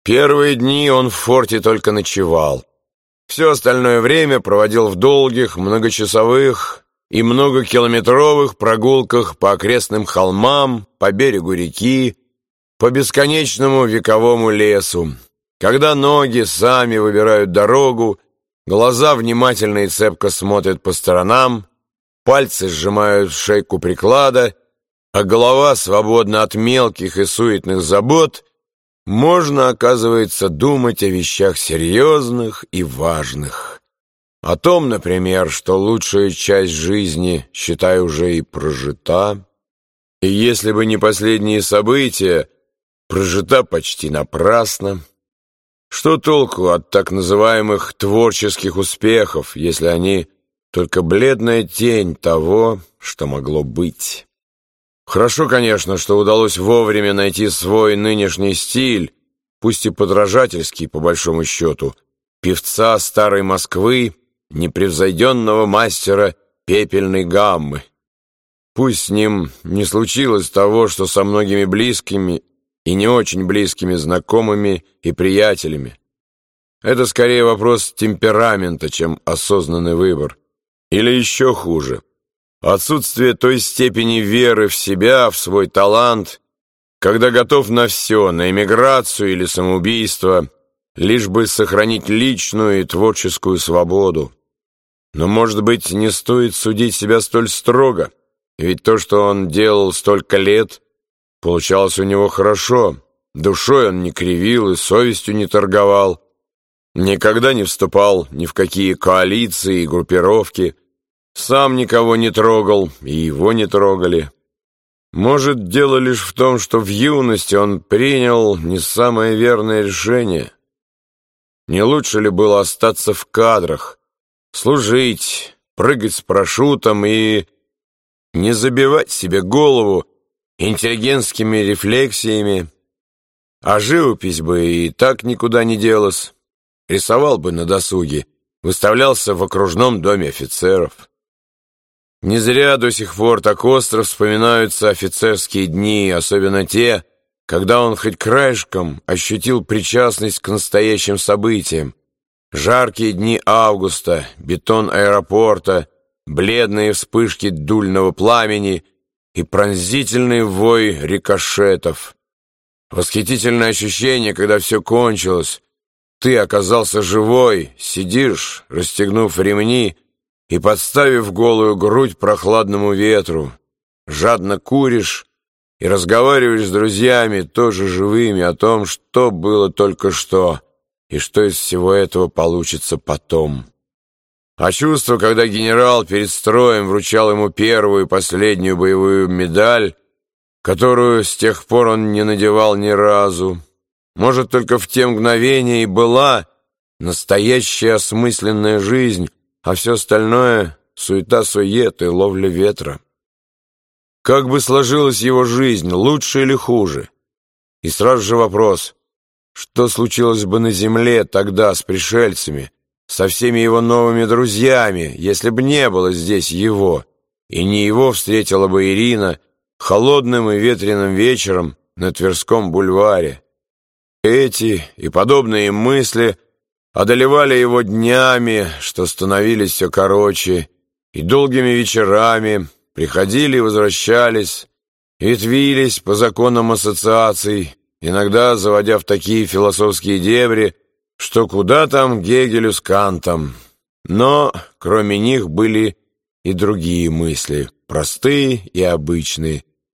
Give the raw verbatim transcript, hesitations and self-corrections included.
Первые дни он в форте только ночевал. Все остальное время проводил в долгих, многочасовых и многокилометровых прогулках по окрестным холмам, по берегу реки, по бесконечному вековому лесу. Когда ноги сами выбирают дорогу, глаза внимательно и цепко смотрят по сторонам, пальцы сжимают шейку приклада, а голова свободна от мелких и суетных забот, можно, оказывается, думать о вещах серьезных и важных. О том, например, что лучшая часть жизни, считай, уже и прожита. И если бы не последние события, прожита почти напрасно. Что толку от так называемых творческих успехов, если они только бледная тень того, что могло быть? Хорошо, конечно, что удалось вовремя найти свой нынешний стиль, пусть и подражательский, по большому счету, певца старой Москвы, непревзойденного мастера пепельной гаммы. Пусть с ним не случилось того, что со многими близкими и не очень близкими знакомыми и приятелями. Это скорее вопрос темперамента, чем осознанный выбор. Или еще хуже. Отсутствие той степени веры в себя, в свой талант, когда готов на все, на эмиграцию или самоубийство, лишь бы сохранить личную и творческую свободу. Но, может быть, не стоит судить себя столь строго, ведь то, что он делал столько лет, получалось у него хорошо. Душой он не кривил и совестью не торговал, никогда не вступал ни в какие коалиции и группировки, сам никого не трогал, и его не трогали. Может, дело лишь в том, что в юности он принял не самое верное решение. Не лучше ли было остаться в кадрах, служить, прыгать с парашютом и не забивать себе голову интеллигентскими рефлексиями? А живопись бы и так никуда не делась. Рисовал бы на досуге, выставлялся в окружном доме офицеров. Не зря до сих пор так остро вспоминаются офицерские дни, особенно те, когда он хоть краешком ощутил причастность к настоящим событиям. Жаркие дни августа, бетон аэропорта, бледные вспышки дульного пламени и пронзительный вой рикошетов. Восхитительное ощущение, когда все кончилось. Ты оказался живой, сидишь, расстегнув ремни, и, подставив голую грудь прохладному ветру, жадно куришь и разговариваешь с друзьями, тоже живыми, о том, что было только что и что из всего этого получится потом. А чувство, когда генерал перед строем вручал ему первую и последнюю боевую медаль, которую с тех пор он не надевал ни разу, может, только в те мгновения и была настоящая осмысленная жизнь, а все остальное — суета-сует и ловля ветра. Как бы сложилась его жизнь, лучше или хуже? И сразу же вопрос, что случилось бы на земле тогда с пришельцами, со всеми его новыми друзьями, если бы не было здесь его, и не его встретила бы Ирина холодным и ветреным вечером на Тверском бульваре? Эти и подобные мысли одолевали его днями, что становились все короче, и долгими вечерами приходили и возвращались, ветвились по законам ассоциаций, иногда заводя в такие философские дебри, что куда там Гегелю с Кантом. Но кроме них были и другие мысли, простые и обычные,